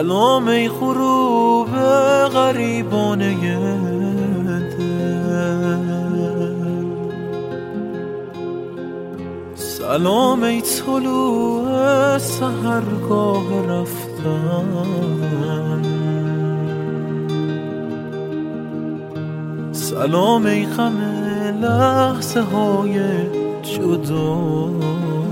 سلام ای غروب غریبانه دل، سلام ای طلوع سحرگاه رفتن، سلام ای غم لحظه های جدایی،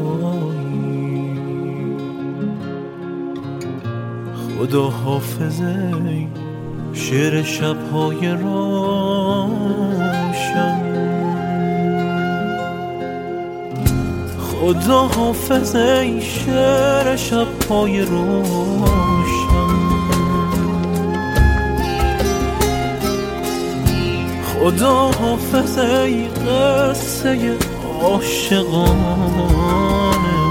خدا حافظ ای شعر شب‌های روشن، خدا حافظ ای شعر شب‌های روشن، خدا حافظ ای قصه عاشقانه،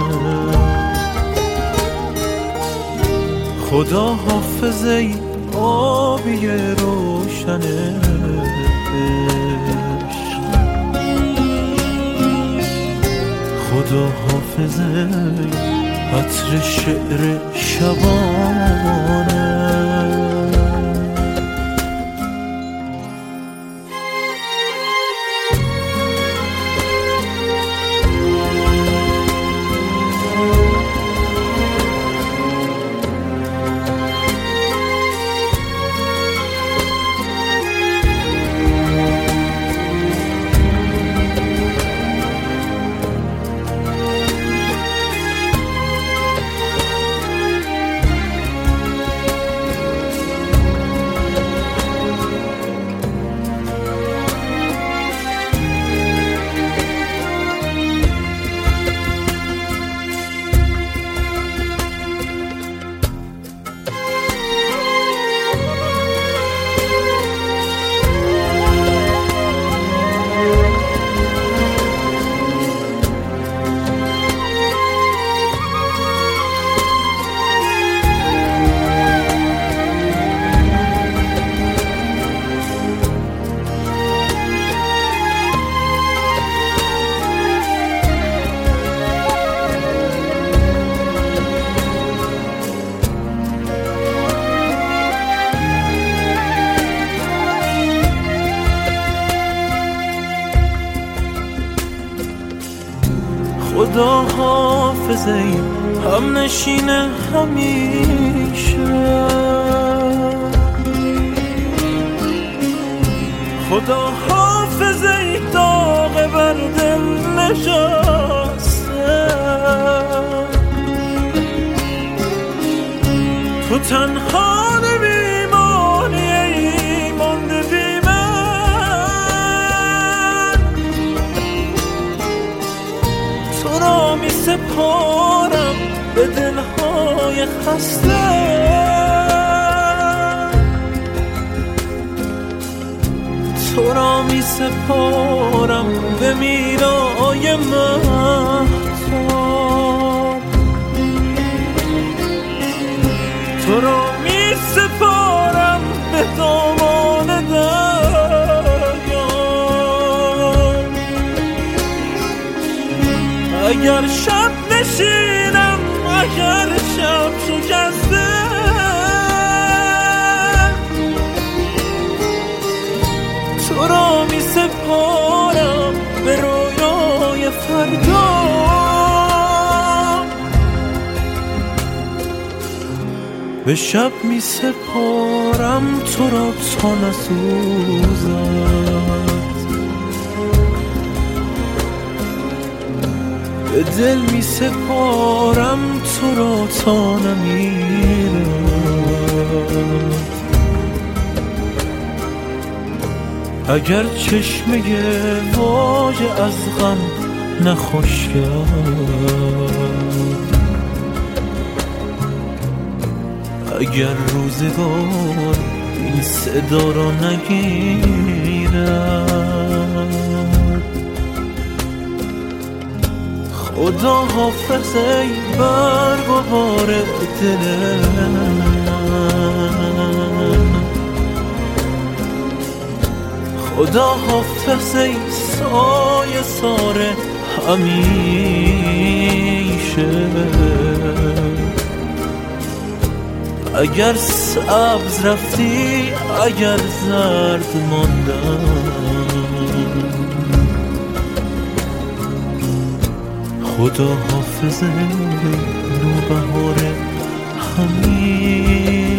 خدا حافظ ای آبی روشن عشق، خدا حافظ ای عطر شعر شبانه. خدا حافظ ای هم نشین همیشه، خدا حافظ ای داغ بر دل نشسته، تو تنها نمیمانی ای مانده بی من، تو را می سپارم به دلهای خسته، تو را می سپارم به میرای مهتاب، تو را می سپارم به دامان دریا، اگر شب نشینم اگر شب شکسته، تو را می سپارم به رویای فردا، به شب می سپارم تو را تا نسوزد، به دل می سپارم تو را تا نمیرد، اگر چشمه واژه از غم نخوش کرد، اگر روزگار این صدا را نگیرد، خدا حافظ ای برگ و بار دل من، خدا حافظ ای سایه سار همیشه، اگر سبز رفتی، اگر زرد ماندم، خدا حافظ نوبهار همین